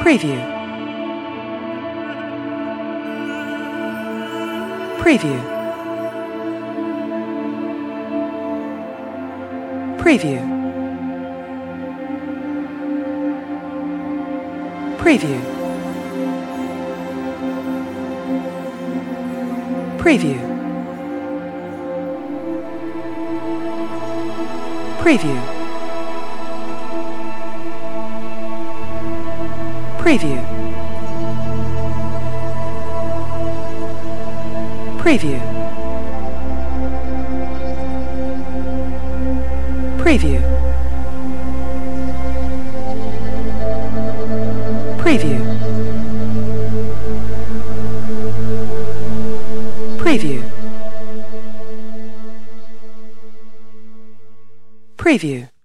Preview. Preview. Preview. Preview. Preview. Preview. Preview. Preview. Preview. Preview. Preview. Preview.